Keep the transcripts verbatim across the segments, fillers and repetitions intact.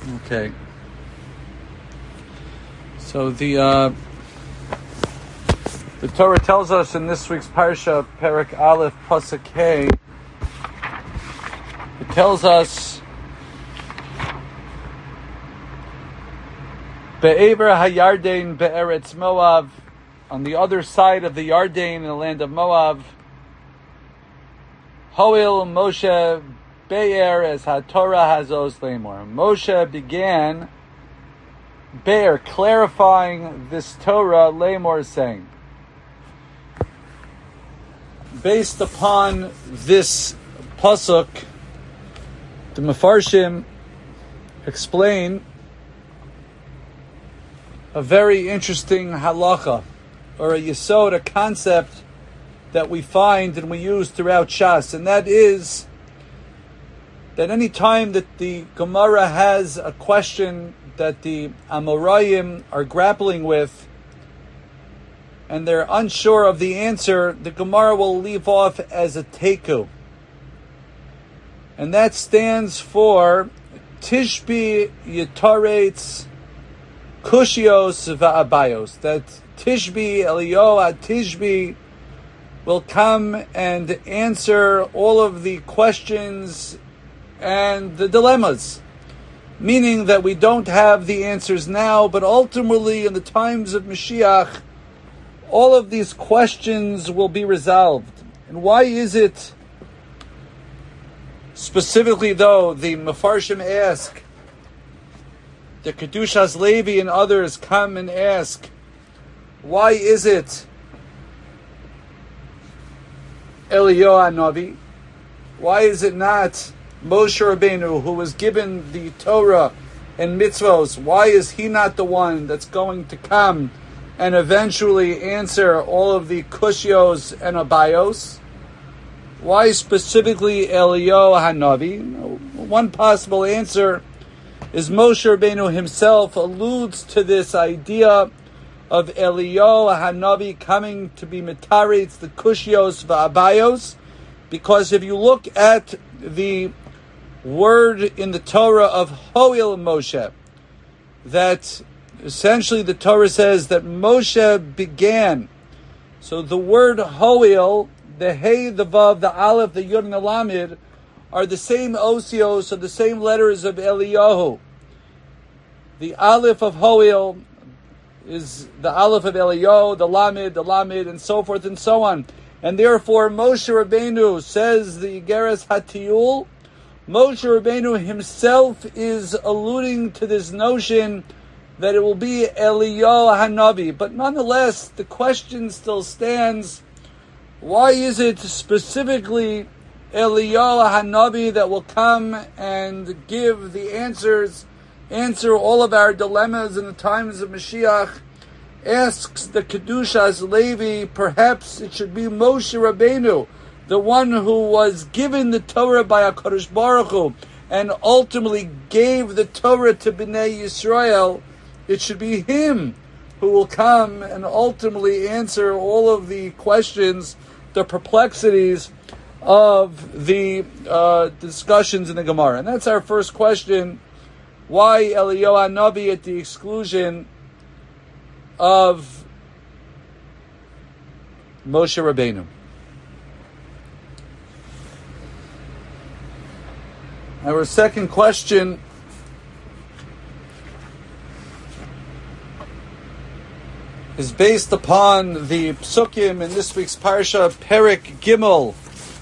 Okay. So the uh, the Torah tells us in this week's parsha, Perek Aleph, Pasuk Hey, it tells us Be'ever HaYarden Be'eretz Moav, on the other side of the Yarden in the land of Moab, Hoil Moshe Be'er as HaTorah Hazos Lemor. Moshe began Be'er, clarifying this Torah, Lemor, saying, based upon this pasuk, the Mefarshim explain a very interesting halacha, or a yesod, a concept that we find and we use throughout Shas, and that is that any time that the Gemara has a question that the Amoraim are grappling with, and they're unsure of the answer, the Gemara will leave off as a teku. And that stands for Tishbi Yitaretz Kushios Va'abayos. That Tishbi, Eliyahu Tishbi, will come and answer all of the questions and the dilemmas. Meaning that we don't have the answers now, but ultimately in the times of Mashiach, all of these questions will be resolved. And why is it, specifically though, the Mefarshim ask, the Kedushas Levi and others come and ask, why is it Eliyahu Navi? Why is it not Moshe Rabbeinu, who was given the Torah and mitzvos? Why is he not the one that's going to come and eventually answer all of the kushios and abayos? Why specifically Eliyahu Hanavi? One possible answer is Moshe Rabbeinu himself alludes to this idea of Eliyahu Hanavi coming to be mitaretz the kushios va'abayos, because if you look at the word in the Torah of Hoil Moshe, that essentially the Torah says that Moshe began. So the word Hoil, the Hey, the Vav, the Aleph, the Yud, and the Lamed are the same osios, or the same letters of Eliyahu. The Aleph of Hoil is the Aleph of Eliyahu, the Lamed, the Lamed, and so forth and so on. And therefore Moshe Rabbeinu, says the Igeres Hatiyul, Moshe Rabbeinu himself is alluding to this notion that it will be Eliyahu Hanavi. But nonetheless, the question still stands, why is it specifically Eliyahu Hanavi that will come and give the answers, answer all of our dilemmas in the times of Mashiach? Asks the Kedushas Levi, perhaps it should be Moshe Rabbeinu, the one who was given the Torah by HaKadosh Baruch Hu, and ultimately gave the Torah to Bnei Yisrael. It should be him who will come and ultimately answer all of the questions, the perplexities of the uh, discussions in the Gemara. And that's our first question. Why Eliyahu Navi at the exclusion of Moshe Rabbeinu? Our second question is based upon the psukim in this week's parsha, Perek Gimel.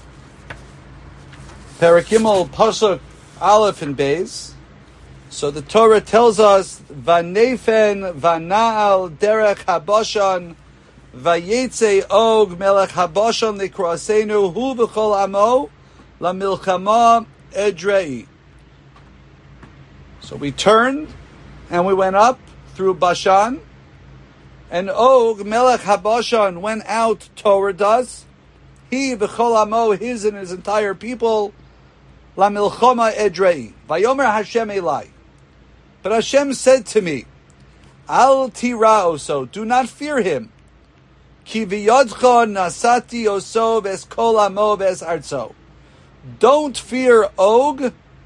Perek Gimel, pasuk Aleph and Beis. So the Torah tells us, Vanefen vanaal derech habashan vayetze og melech habashan likrasenu hu v'chol amo lamilchama edrei. So we turned and we went up through Bashan, and Og Melech Habashan went out toward us. He v'chol amo, his and his entire people, la milchama edrei. Vayomer Hashem Elai. But Hashem said to me, Al tira oso, do not fear him. Ki v'yodcha nasati oso ves kol amo ves arzo. Don't fear Og,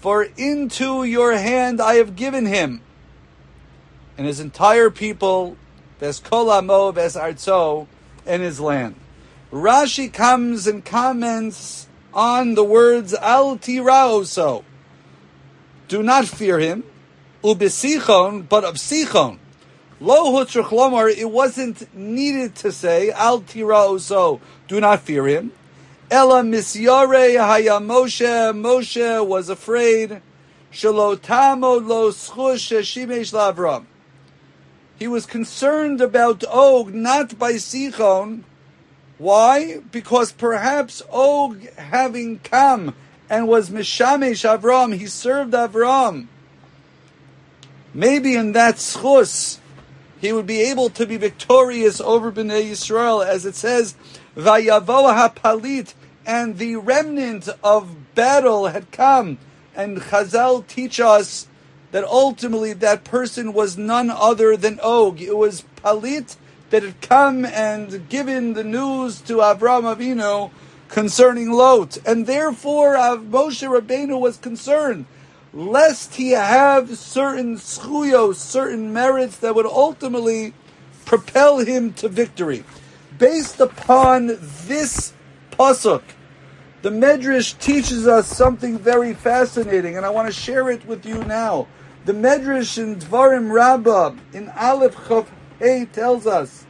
for into your hand I have given him, and his entire people, ves kol amo ves arzo, and his land. Rashi comes and comments on the words al tiraoso, do not fear him, ubesichon, but of Sichon. Lo hutzrich lomar, it wasn't needed to say al tiraoso, do not fear him. Ela misyare haya Moshe, Moshe was afraid, shelo tamod lo schush shimesh lavram. He was concerned about Og, not by Sichon. Why? Because perhaps Og, having come and was Mishamesh Avram, he served Avram. Maybe in that schus, he would be able to be victorious over Bnei Yisrael, as it says, Vayavo hapalit, and the remnant of battle had come. And Chazal teach us that ultimately that person was none other than Og. It was Palit that had come and given the news to Avraham Avinu concerning Lot. And therefore Moshe Rabbeinu was concerned, lest he have certain schuyos, certain merits that would ultimately propel him to victory. Based upon this pasuk, the Medrash teaches us something very fascinating, and I want to share it with you now. The Medrash in Dvarim Rabbah, in Aleph Chof Hey, tells us,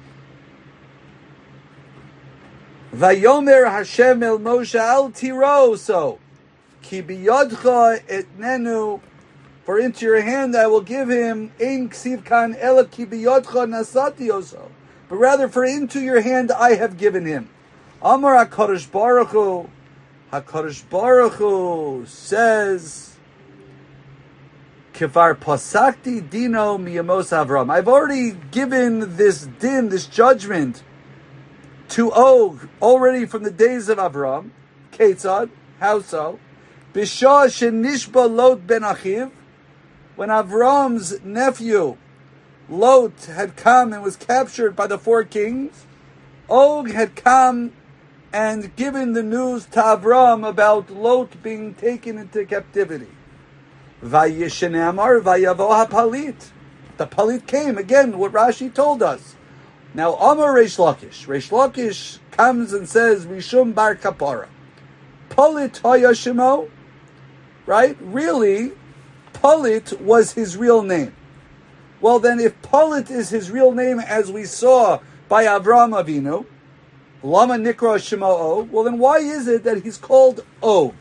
Vayomer Hashem el Moshe al tiraoso, ki biyodcha etnenu, for into your hand I will give him, ein ksiv kan ela ki biyodcha nasati oso, but rather for into your hand I have given him. Amar HaKadosh Baruch Hu, HaKadosh Baruch Hu says, Kivar pasakti dino miyamos Avram. I've already given this din, this judgment, to Og already from the days of Avram. Ketzad, how so? Bishah shenishba Lot ben Achiv, when Avram's nephew Lot had come and was captured by the four kings, Og had come and given the news to Avram about Lot being taken into captivity. Vayishenamar vayavo hapalit. The palit came, again, what Rashi told us. Now, Amar Reish Lakish. Reish Lakish comes and says, Rishum bar kapara. Palit haya shemo. Right? Really, Palit was his real name. Well then, if Palit is his real name, as we saw by Avram Avinu, Lama Nikra Shemo Og, well then why is it that he's called Og?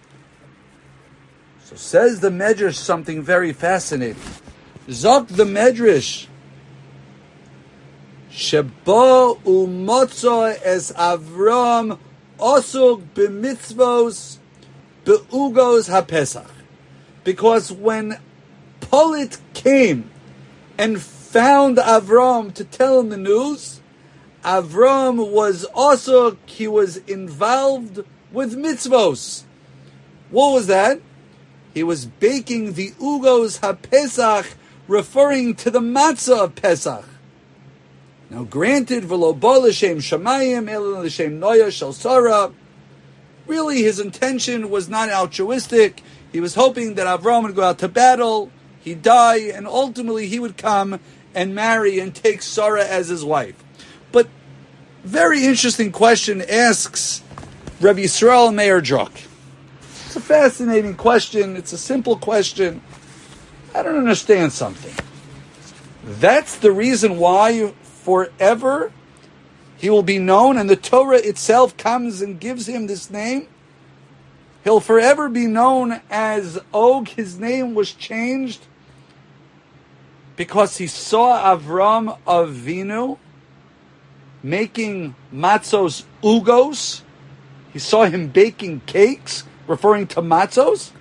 So says the Medrash something very fascinating. Zok the Medrash, Sheba umotzo es Avram osug b'mitzvos be'ugos haPesach. Because when Palit came and found Avram to tell him the news, Avram was also, he was involved with mitzvos. What was that? He was baking the ugos haPesach, referring to the matzah of Pesach. Now granted, v'lo bo l'shem shamayim, elo l'shem noya shel Sarah. Really his intention was not altruistic. He was hoping that Avram would go out to battle, he'd die, and ultimately he would come and marry and take Sarah as his wife. But very interesting question asks Rabbi Yisrael Meir Druk. It's a fascinating question. It's a simple question. I don't understand something. That's the reason why forever he will be known, and the Torah itself comes and gives him this name. He'll forever be known as Og. His name was changed because he saw Avram Avinu making matzos ugos. He saw him baking cakes, referring to matzos.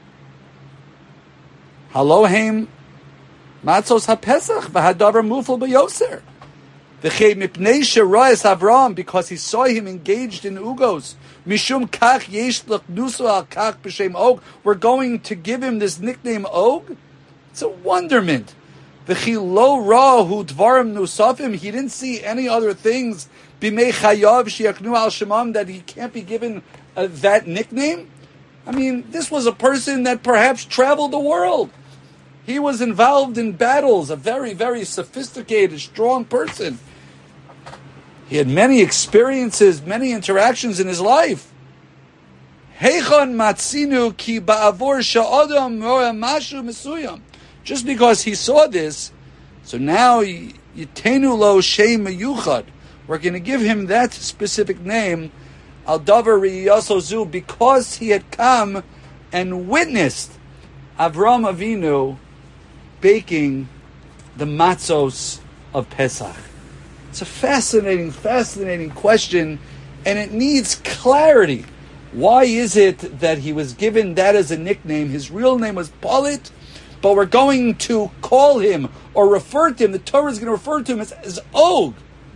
Halohem matzos haPesach v'hadavar mufal b'yoser. V'chei mipnei sheroes Avram, because he saw him engaged in ugos. Mishum kach yesh l'chnuso al kach b'shem Og. We're going to give him this nickname Og. It's a wonderment. V'chi lo rahu dvarim nusafim. He didn't see any other things b'mei chayav shiaknu al shemam that he can't be given uh, that nickname. I mean, this was a person that perhaps traveled the world. He was involved in battles, a very, very sophisticated, strong person. He had many experiences, many interactions in his life. Heichon matzinu ki ba'avor sha'odam roa mashu mesuyam. Just because he saw this, so now yitenu lo shem meyuchad. We're going to give him that specific name, al davar riyasozu, because he had come and witnessed Avram Avinu baking the matzos of Pesach. It's a fascinating, fascinating question, and it needs clarity. Why is it that he was given that as a nickname? His real name was Palit, but we're going to call him or refer to him, the Torah is going to refer to him as, as Og,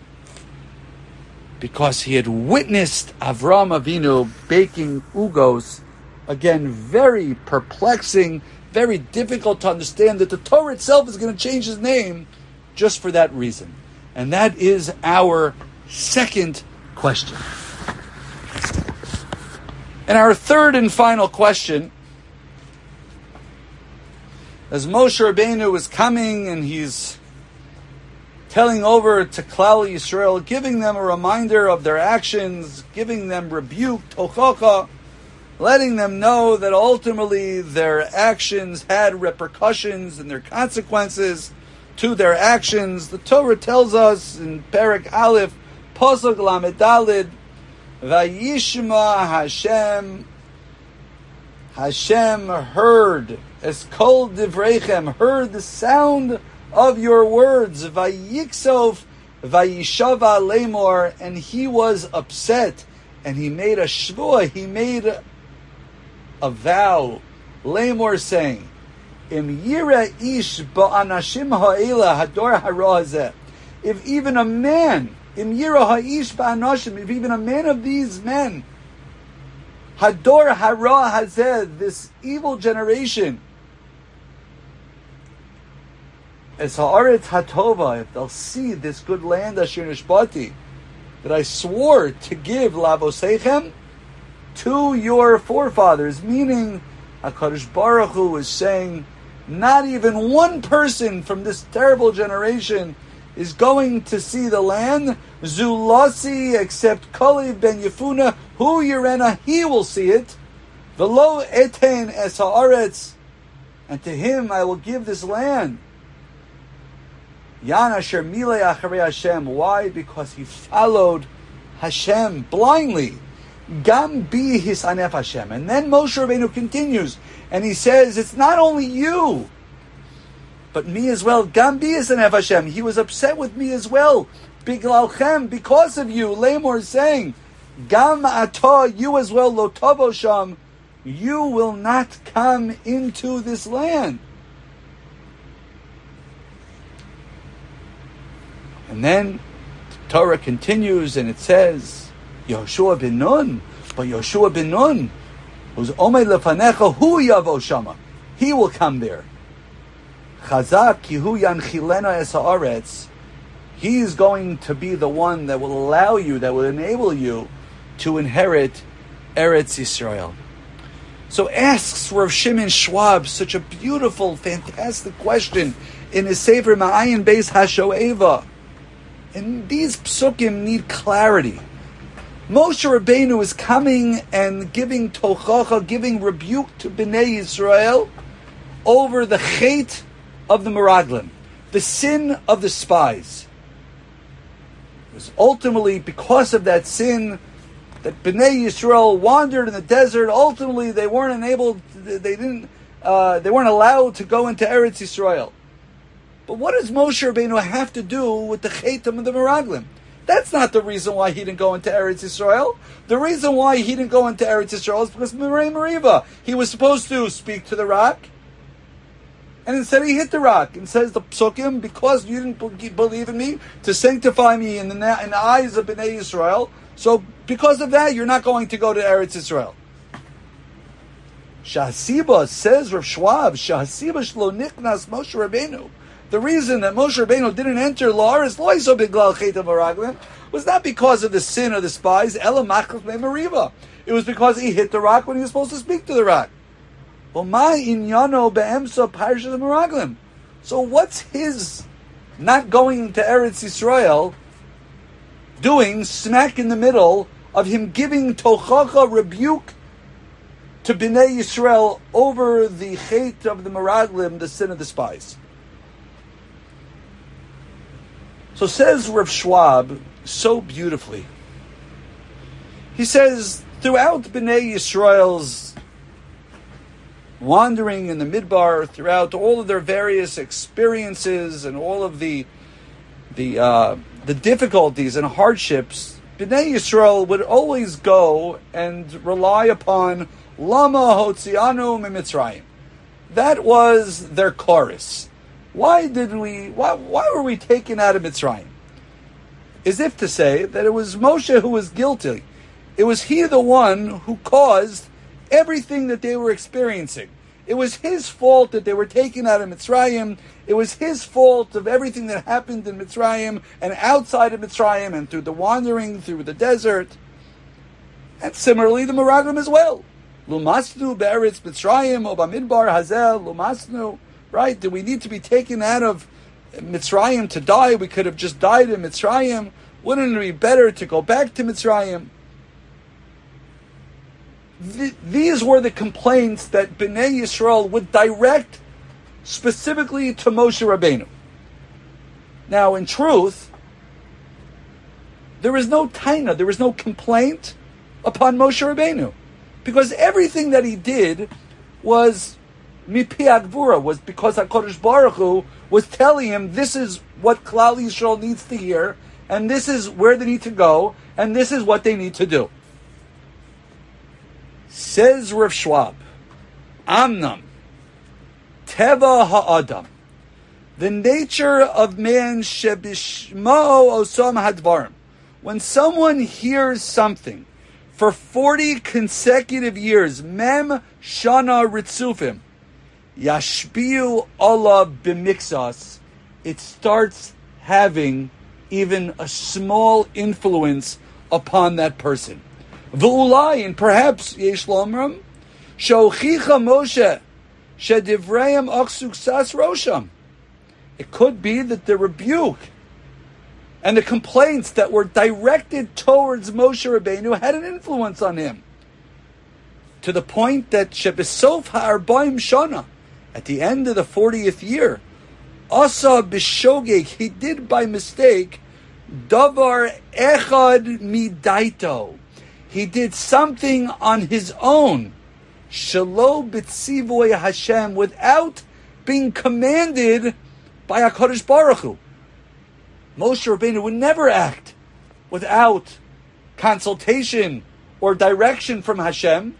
because he had witnessed Avram Avinu baking ugos. Again, very perplexing, very difficult to understand that the Torah itself is going to change his name just for that reason. And that is our second question. And our third and final question, as Moshe Rabbeinu is coming and he's telling over to Klal Yisrael, giving them a reminder of their actions, giving them rebuke, tochacha, letting them know that ultimately their actions had repercussions and their consequences to their actions. The Torah tells us in Perek Aleph, Pasuk Lamed Daled, Vayishma Hashem, Hashem heard, as kol divrechem, heard the sound of your words, Vayiksov, Vayishava Lemor, and he was upset, and he made a shvua, he made a, a vow, Lemor saying, Im yira ish ba'anashim ha'ela hador hara hazeh. If even a man, im yira ha'ish ba'anashim, if even a man of these men, hador hara hazeh, this evil generation, as ha'aretz hatova, if they'll see this good land asher nishbati, that I swore to give lavoseichem, to your forefathers, meaning HaKadosh Baruch Hu is saying, not even one person from this terrible generation is going to see the land. Zulasi, except Kalev ben Yefuna, who Yerena, he will see it. Velo eten es haaretz, and to him I will give this land. Yan asher milei acharei Hashem. Why? Because he followed Hashem blindly. Gam bi hisanef Hashem. And then Moshe Rabbeinu continues, and he says, it's not only you, but me as well. Gam bi hisanef Hashem. He was upset with me as well. Biglalchem, because of you. Lamor is saying, Gam atah, you as well, lo tavo sham, you will not come into this land. And then the Torah continues, and it says, Yoshua ben Nun, but Yoshua ben Nun, who's Omed lefanecha, hu yavo shama, he will come there. Chazak ki hu yanchilena es haaretz, he is going to be the one that will allow you, that will enable you to inherit Eretz Yisrael. So asks Rav Shimon Schwab such a beautiful, fantastic question in his Sefer Ma'ayin Beis HaShoeva. And these psukim need clarity. Moshe Rabbeinu is coming and giving tochacha, giving rebuke to Bnei Yisrael over the chait of the Meraglim, the sin of the spies. It was ultimately because of that sin that Bnei Yisrael wandered in the desert. Ultimately, they weren't enabled, they didn't, uh, they weren't allowed to go into Eretz Yisrael. But what does Moshe Rabbeinu have to do with the chaitim of the Meraglim? That's not the reason why he didn't go into Eretz Yisrael. The reason why he didn't go into Eretz Yisrael is because Mirei Meriva. He was supposed to speak to the rock, and instead he hit the rock and says the psukim, because you didn't believe in me, to sanctify me in the, in the eyes of Bnei Yisrael. So because of that, you're not going to go to Eretz Yisrael. Shahasiba, says Rav Schwab, Shahasiba shlo niknas Moshe Rabbeinu. The reason that Moshe Rabbeinu didn't enter La'aretz Loiso Biglal Chait HaMeraglim was not because of the sin of the spies, Ela Machlef Me'Meriva. It was because he hit the rock when he was supposed to speak to the rock. So what's his not going to Eretz Yisrael doing smack in the middle of him giving tochacha rebuke to Bnei Yisrael over the chait of the Meraglim, the sin of the spies? So says Rav Schwab so beautifully. He says, throughout Bnei Yisrael's wandering in the Midbar, throughout all of their various experiences and all of the the uh, the difficulties and hardships, Bnei Yisrael would always go and rely upon Lama Hotzianu Mimitzrayim. That was their chorus. Why did we? Why, why were we taken out of Mitzrayim? As if to say that it was Moshe who was guilty. It was he the one who caused everything that they were experiencing. It was his fault that they were taken out of Mitzrayim. It was his fault of everything that happened in Mitzrayim and outside of Mitzrayim and through the wandering through the desert. And similarly, the Meraglim as well. Lumasnu be'eretz Mitzrayim o b'midbar hazel lumasnu. Right? Did we need to be taken out of Mitzrayim to die? We could have just died in Mitzrayim. Wouldn't it be better to go back to Mitzrayim? Th- these were the complaints that Bnei Yisrael would direct specifically to Moshe Rabbeinu. Now, in truth, there is no taina, there is no complaint upon Moshe Rabbeinu, because everything that he did was mipi agvura, was because HaKadosh Baruch Hu was telling him this is what Klal Yisrael needs to hear, and this is where they need to go, and this is what they need to do. Says Rav Schwab, Amnam, Teva ha'adam, the nature of man shebishmo osam hadvarim. When someone hears something for forty consecutive years, mem shana ritzufim, yashpiu Allah b'mixas, it starts having even a small influence upon that person. V'ulai, and perhaps yesh lomram, shochicha Moshe shedivrayim achsuksas rosham. It could be that the rebuke and the complaints that were directed towards Moshe Rabbeinu had an influence on him, to the point that shebesof ha'arbaim shana, at the end of the fortieth year, asa b'shogeg, he did by mistake davar echad midaito. He did something on his own, shelo b'tzivoy Hashem, without being commanded by HaKadosh Baruch Hu. Moshe Rabbeinu would never act without consultation or direction from Hashem.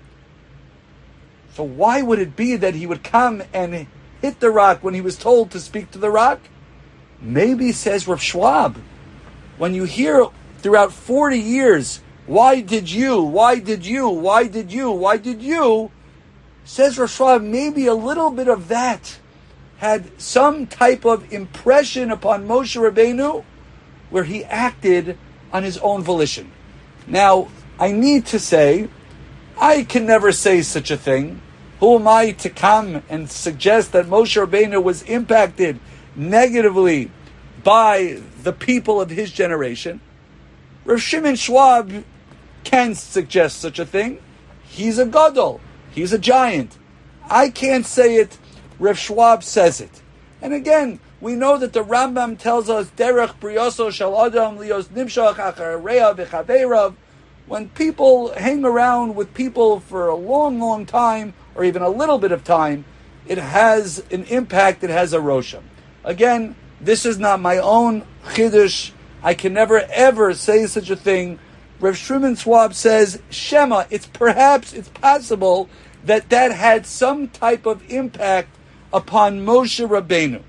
So why would it be that he would come and hit the rock when he was told to speak to the rock? Maybe, says Rav Schwab, when you hear throughout forty years, why did you, why did you, why did you, why did you, says Rav Schwab, maybe a little bit of that had some type of impression upon Moshe Rabbeinu where he acted on his own volition. Now, I need to say, I can never say such a thing. Who am I to come and suggest that Moshe Rabbeinu was impacted negatively by the people of his generation? Rav Shimon Schwab can suggest such a thing. He's a gadol. He's a giant. I can't say it. Rav Schwab says it. And again, we know that the Rambam tells us, Derech brioso shel adam lios nimshach achar re'ah v'chaveirav. When people hang around with people for a long, long time, or even a little bit of time, it has an impact, it has a rosham. Again, this is not my own chiddush. I can never ever say such a thing. Rav Shimon Schwab says, Shema, it's perhaps, it's possible that that had some type of impact upon Moshe Rabbeinu.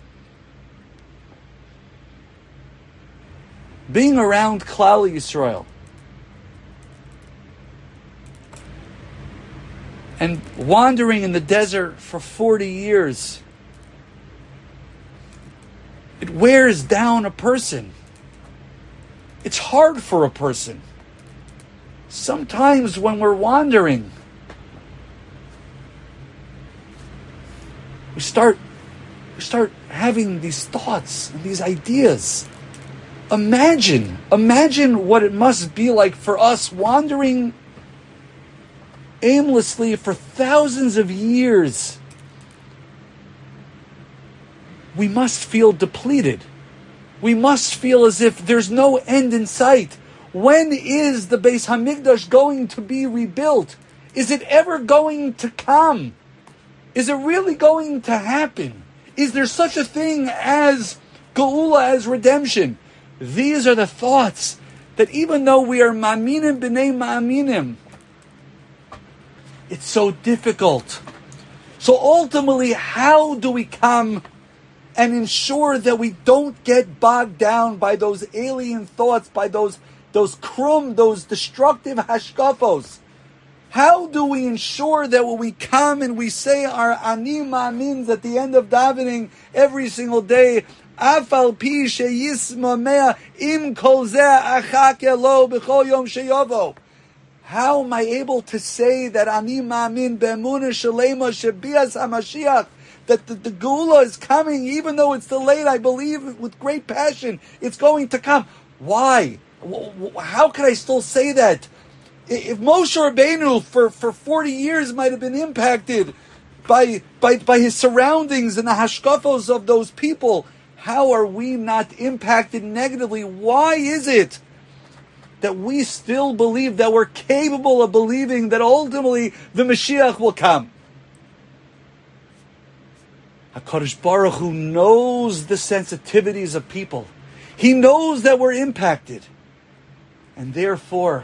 Being around Klal Yisrael and wandering in the desert for forty years, it wears down a person. It's hard for a person. Sometimes when we're wandering, we start, we start having these thoughts and these ideas. Imagine, imagine what it must be like for us wandering aimlessly for thousands of years. We must feel depleted. We must feel as if there's no end in sight. When is the Beis Hamikdash going to be rebuilt? Is it ever going to come? Is it really going to happen? Is there such a thing as Geula, as redemption? These are the thoughts that even though we are ma'aminim b'nei ma'aminim, it's so difficult. So ultimately, how do we come and ensure that we don't get bogged down by those alien thoughts, by those those krum, those destructive hashkafos? How do we ensure that when we come and we say our ani ma'amins at the end of davening every single day, afal pi sheyisma mea im kol zeh achak elo b'chol yom sheyavo? How am I able to say that ani ma'amin be'emunah shalema shebias hamashiach, that the, the Geula is coming, even though it's delayed? I believe with great passion it's going to come. Why? How can I still say that? If Moshe Rabbeinu for, for forty years might have been impacted by, by, by his surroundings and the hashkafos of those people, how are we not impacted negatively? Why is it that we still believe, that we're capable of believing that ultimately the Mashiach will come? HaKadosh Baruch Hu knows the sensitivities of people. He knows that we're impacted. And therefore,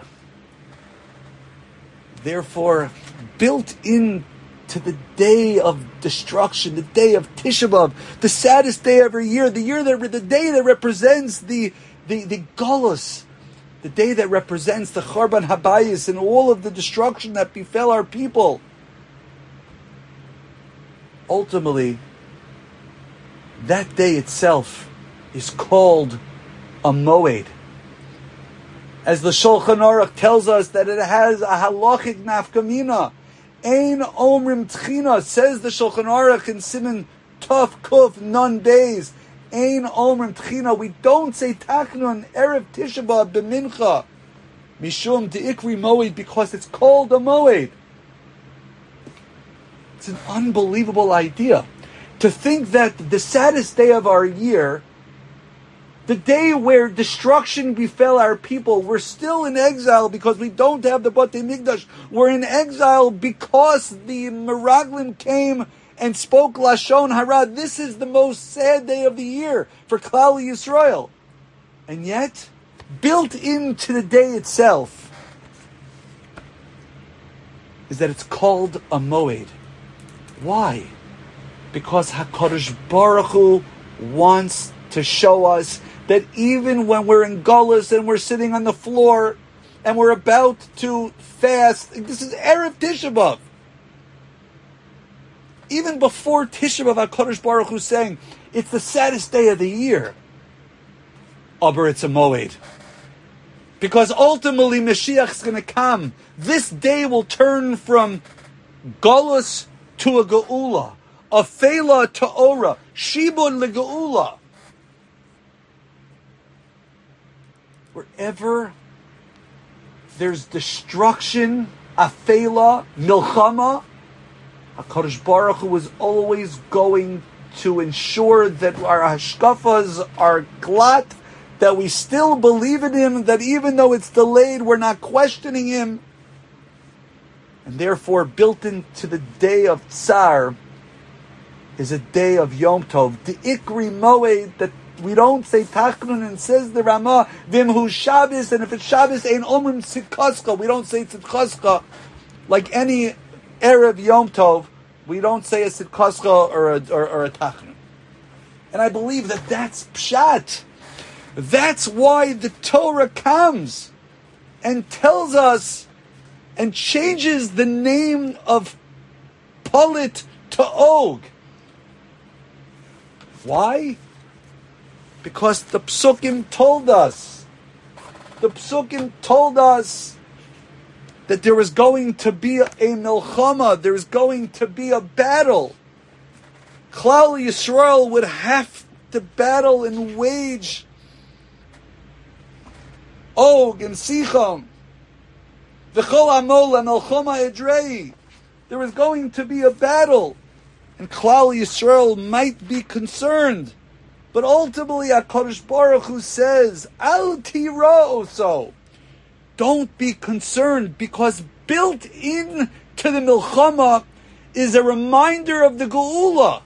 therefore, built in to the day of destruction, the day of Tisha B'Av, the saddest day every year, the year that the day that represents the the the Golus, the day that represents the Charban Habayis and all of the destruction that befell our people. Ultimately, that day itself is called a Moed. As the Shulchan Aruch tells us that it has a halachic nafkamina. Ein omrim tchina, says the Shulchan Aruch in Siman Tov Kuf Nun days. Ein omrim tchina. We don't say tachnun erev Tisha B'Av b'mincha mishum deikri moed, because it's called a moed. It's an unbelievable idea to think that the saddest day of our year, the day where destruction befell our people, we're still in exile because we don't have the Batei Mikdash. We're in exile because the Meraglim came and spoke Lashon Hara. This is the most sad day of the year for Klal Yisrael. And yet, built into the day itself is that it's called a Moed. Why? Because HaKadosh Baruch Hu wants to show us that even when we're in Golus and we're sitting on the floor and we're about to fast, this is Erev Tisha B'Av. Even before Tisha B'Av, HaKadosh Baruch Hu is saying, it's the saddest day of the year. Aber it's a Moed. Because ultimately Mashiach is going to come. This day will turn from Golus to a Geula, a Fela to Ora, Shibud le Geula. Wherever there's destruction, afela, milchama, HaKadosh Baruch Hu is always going to ensure that our hashkafas are glat, that we still believe in Him, that even though it's delayed, we're not questioning Him. And therefore, built into the day of Tsar is a day of Yom Tov, the Ikri Moed, that we don't say Tachnun, and says the Ramah, Vimhu Shabbos, and if it's Shabbos, Ein Omrim Tzidkoska. We don't say Tzidkoska like any Erev Yom Tov. We don't say a Tzidkoska or a, or, or a Tachnun. And I believe that that's Pshat. That's why the Torah comes and tells us and changes the name of Polit to Og. Why? Because the Psukim told us. The Psukim told us that there was going to be a milchama, there was going to be a battle. Klal Yisrael would have to battle and wage Og and Sichon. V'chol Amol and Milchama Edrei. There was going to be a battle, and Klal Yisrael might be concerned. But ultimately, HaKadosh Baruch Hu says, Al tira so. Don't be concerned, because built in to the Milchama is a reminder of the Geula.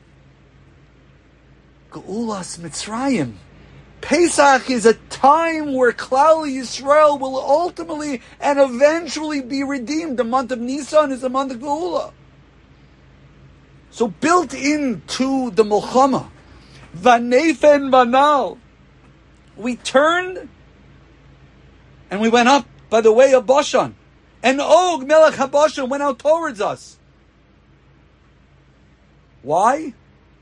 Geulas Mitzrayim. Pesach is a time where Klal Yisrael will ultimately and eventually be redeemed. The month of Nisan is the month of Geula. So built into the Milchama, Vanefen Vanal, we turned and we went up by the way of Bashan. And Og, Melech HaBashan, went out towards us. Why?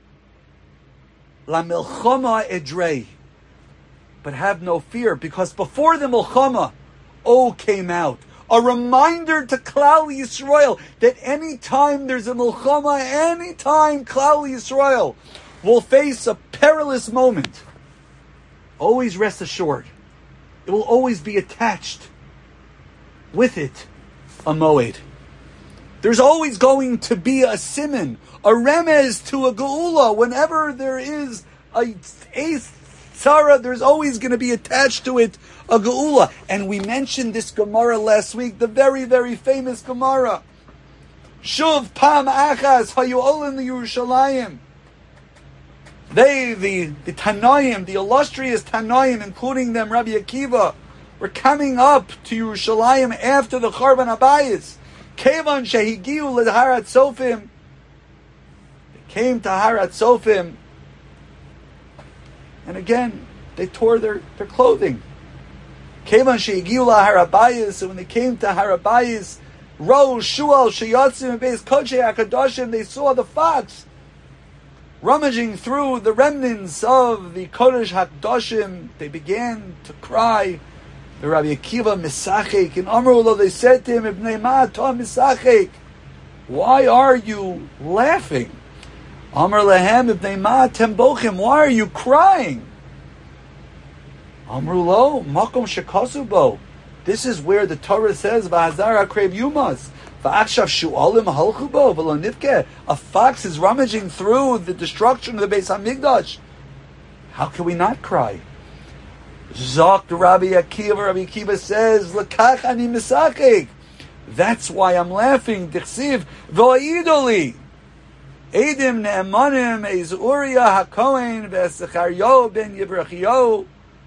La Milchama Edrei. But have no fear, because before the Milchama, Og came out. A reminder to Klal Yisrael that any time there's a Milchama, any time Klal Yisrael will face a perilous moment, always rest assured, it will always be attached with it a moed. There's always going to be a siman, a remez to a geula. Whenever there is a, a Sarah, there's always going to be attached to it a geula. And we mentioned this Gemara last week, the very, very famous Gemara. Shuv Pam Achas Hayu'olim Yerushalayim. They, the, the Tanoim, the illustrious Tanoim, including them Rabbi Akiva, were coming up to Yerushalayim after the Charban Abayis. Kevan Shehigiu L'Harat Sofim. They came to Harat Sofim, and again, they tore their, their clothing. Kevan Shehigiu L'Harat Bayis, and when they came to Harabayis, Rosh Shual Sheyatzim and Beis Kodshei HaKadoshim, they saw the fox rummaging through the remnants of the Kodesh HaKadoshim. They began to cry. The Rabbi Akiva Misachek, and Amrullah, they said to him, Ibnei Ma Ta Misachek, why are you laughing? Amr Lahem Ibnei Ma Tembochim, why are you crying? Amrullah, Makom Shekasubo, this is where the Torah says, V'hazar HaKrev Yumas, V'achshav Shu'alim Halchubo, V'lo a fox is rummaging through the destruction of the Beis HaMikdash. How can we not cry? Zok Rabbi Akiva, Rabbi Akiva says, L'kach ani misachek. That's why I'm laughing. Dichsiv v'oidoli. Edim ne'emanim ez Uriah HaKohen v'Zecharyo ben Yibrachio.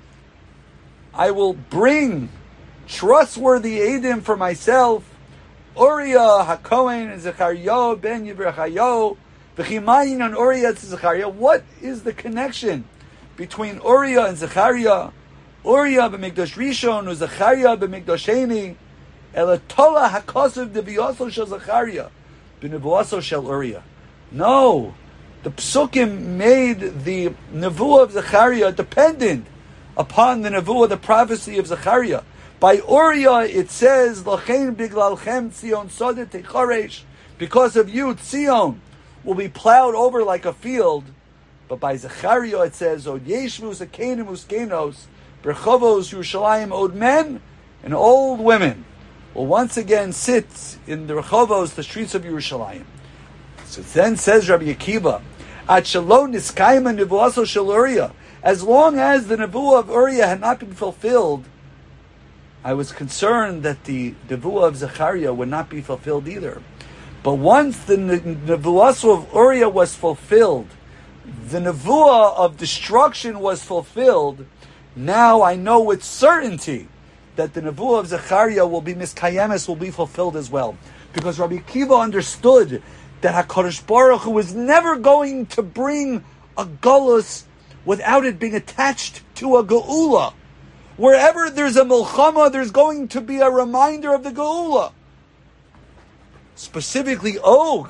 I will bring trustworthy Edim for myself. Uriah HaKohen and Zecharyo ben Yibrachio. V'chimayin on Uriah to Zechariah. What is the connection between Uriah and Zechariah? Uriah b'mikdash Rishon, or Zechariah b'mikdash Sheni, elatola hakosav deviyoso shel Zechariah, b'nevuaso shel Uriah. No, the Psukim made the nevuah of Zechariah dependent upon the nevuah, the prophecy of Zechariah. By Uriah it says, L'chein biglalchem Tzion sodet techaresh, because of you Tzion will be plowed over like a field. But by Zechariah it says, Od yeshvu zakenim uskenos, Berchovos Yerushalayim, old men and old women will once again sit in the Rechovos, the streets of Yerushalayim. So then says Rabbi Akiva, At Shalom Niskayim Nevuaso Shel Uriah, as long as the Nevuah of Uriah had not been fulfilled, I was concerned that the Nevuah of Zechariah would not be fulfilled either. But once the Nevuah of Uriah was fulfilled, the Nevuah of destruction was fulfilled, now I know with certainty that the Nevuah of Zechariah will be miskayemes, will be fulfilled as well. Because Rabbi Akiva understood that HaKadosh Baruch Hu was never going to bring a galus without it being attached to a geula. Wherever there's a milchama, there's going to be a reminder of the geula. Specifically Og.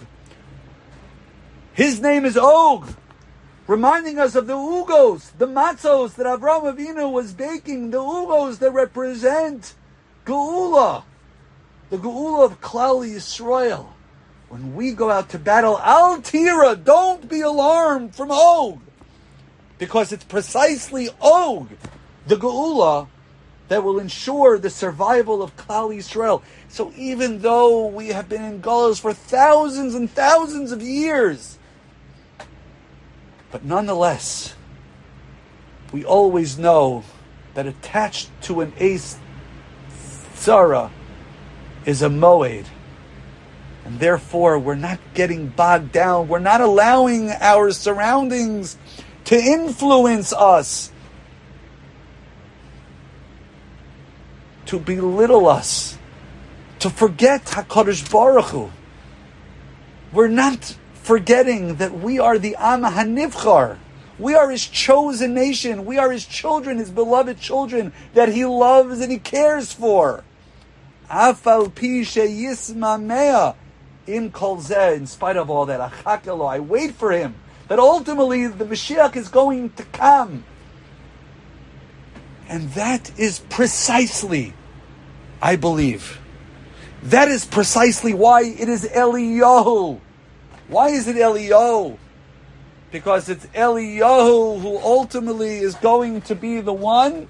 His name is Og, reminding us of the ugos, the matzos that Avraham Avinu was baking, the ugos that represent geula. the Geula of Klal Yisrael. When we go out to battle, Al Tira, don't be alarmed from Og. Because it's precisely Og, the Geula, that will ensure the survival of Klal Yisrael. So even though we have been in Galus for thousands and thousands of years, but nonetheless, we always know that attached to an Eis Tzara is a Moed. And therefore, we're not getting bogged down. We're not allowing our surroundings to influence us, to belittle us, to forget HaKadosh Baruch Hu. We're not forgetting that we are the Am HaNivchar. We are His chosen nation. We are His children, His beloved children that He loves and He cares for. Afal pi sheyismamea im kol zeh. In spite of all that, achakelo, I wait for Him. That ultimately the Mashiach is going to come. And that is precisely, I believe, that is precisely why it is Eliyahu. Why is it Eliyahu? Because it's Eliyahu who ultimately is going to be the one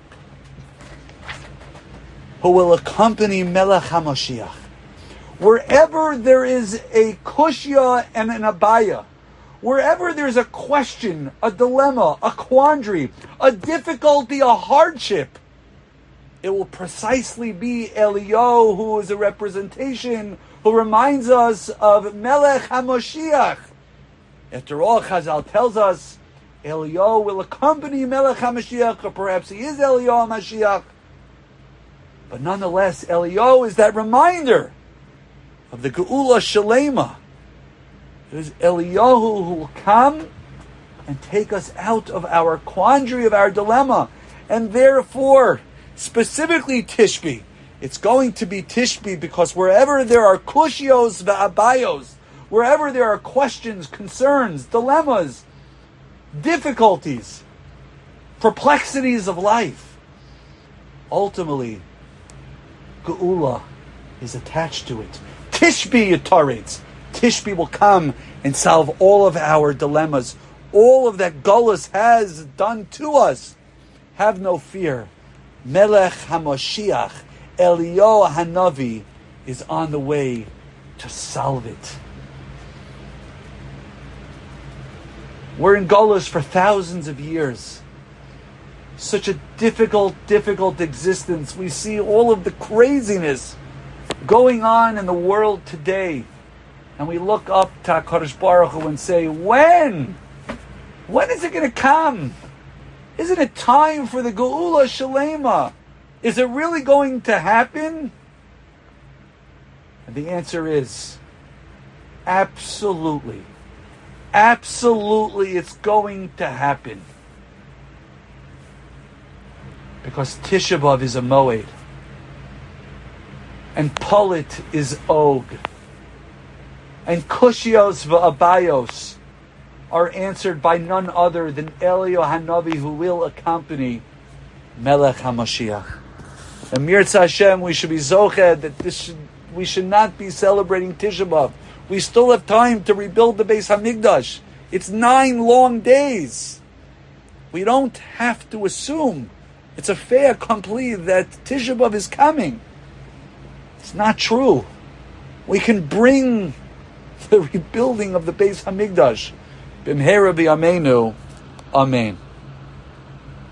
who will accompany Melech HaMashiach. Wherever there is a kushya and an abaya, wherever there's a question, a dilemma, a quandary, a difficulty, a hardship, it will precisely be Eliyahu who is a representation, who reminds us of Melech HaMashiach. After all, Chazal tells us Eliyahu will accompany Melech HaMashiach, or perhaps he is Eliyahu HaMashiach. But nonetheless, Eliyahu is that reminder of the Geula Shalema. It is Eliyahu who will come and take us out of our quandary, of our dilemma. And therefore, specifically Tishbi, it's going to be Tishbi because wherever there are kushios va'abayos, wherever there are questions, concerns, dilemmas, difficulties, perplexities of life, ultimately, Geula is attached to it. Tishbi Yitaretz. Tishbi will come and solve all of our dilemmas. All of that Golus has done to us. Have no fear. Melech HaMashiach, Eliyahu HaNavi, is on the way to solve it. We're in Golus for thousands of years. Such a difficult, difficult existence. We see all of the craziness going on in the world today. And we look up to HaKadosh Baruch Hu and say, when? When is it going to come? Isn't it time for the Geula Shalema? Is it really going to happen? And the answer is, absolutely. Absolutely it's going to happen. Because Tisha B'Av is a Moed. And Polit is Og. And Kushios v'Abayos are answered by none other than Eliyahu HaNavi, who will accompany Melech HaMashiach. And Mirza Hashem, we should be zoched that this should, we should not be celebrating Tisha B'Av. We still have time to rebuild the Beis Hamikdash. It's nine long days. We don't have to assume it's a fait accompli that Tisha B'Av is coming. It's not true. We can bring the rebuilding of the Beis Hamikdash. B'mhera b'yameinu. Amen.